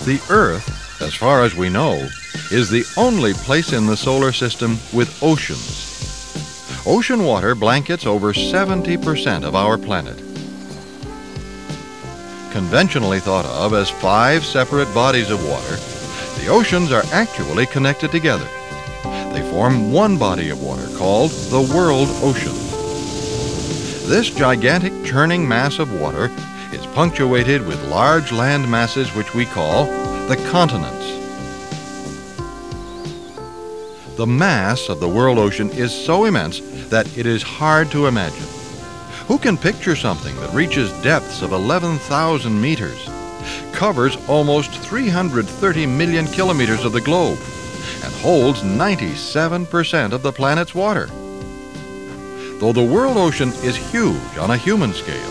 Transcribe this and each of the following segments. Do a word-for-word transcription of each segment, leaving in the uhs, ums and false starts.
The Earth, as far as we know, is the only place in the solar system with oceans. Ocean water blankets over seventy percent of our planet. Conventionally thought of as five separate bodies of water, the oceans are actually connected together. They form one body of water called the world ocean. This gigantic churning mass of water is punctuated with large land masses which we call the continents. The mass of the world ocean is so immense that it is hard to imagine. Who can picture something that reaches depths of eleven thousand meters, covers almost three hundred thirty million kilometers of the globe, and holds ninety-seven percent of the planet's water? Though the world ocean is huge on a human scale,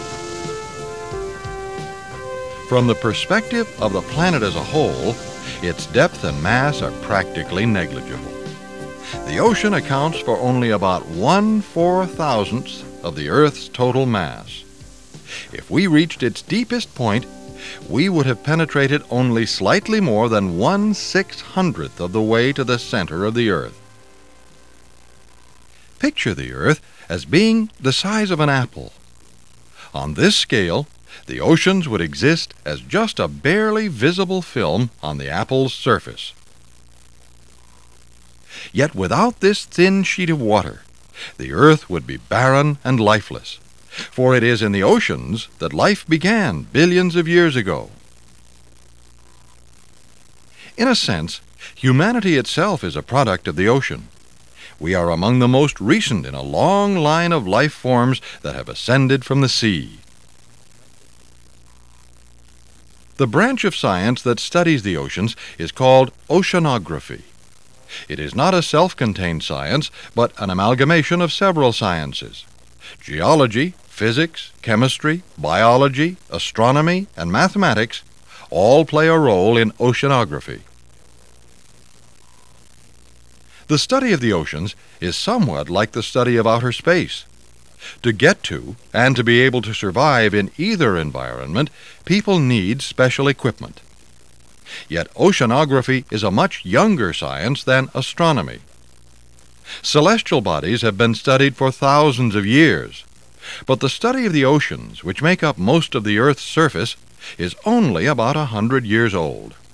from the perspective of the planet as a whole, its depth and mass are practically negligible. The ocean accounts for only about one four-thousandth of the Earth's total mass. If we reached its deepest point, we would have penetrated only slightly more than one six-hundredth of the way to the center of the Earth. Picture the Earth as being the size of an apple. On this scale, the oceans would exist as just a barely visible film on the apple's surface. Yet without this thin sheet of water, the Earth would be barren and lifeless, for it is in the oceans that life began billions of years ago. In a sense, humanity itself is a product of the ocean. We are among the most recent in a long line of life forms that have ascended from the sea. The branch of science that studies the oceans is called oceanography. It is not a self-contained science, but an amalgamation of several sciences. Geology, physics, chemistry, biology, astronomy, and mathematics all play a role in oceanography. The study of the oceans is somewhat like the study of outer space. To get to and to be able to survive in either environment, people need special equipment. Yet oceanography is a much younger science than astronomy. Celestial bodies have been studied for thousands of years, but the study of the oceans, which make up most of the Earth's surface, is only about a hundred years old.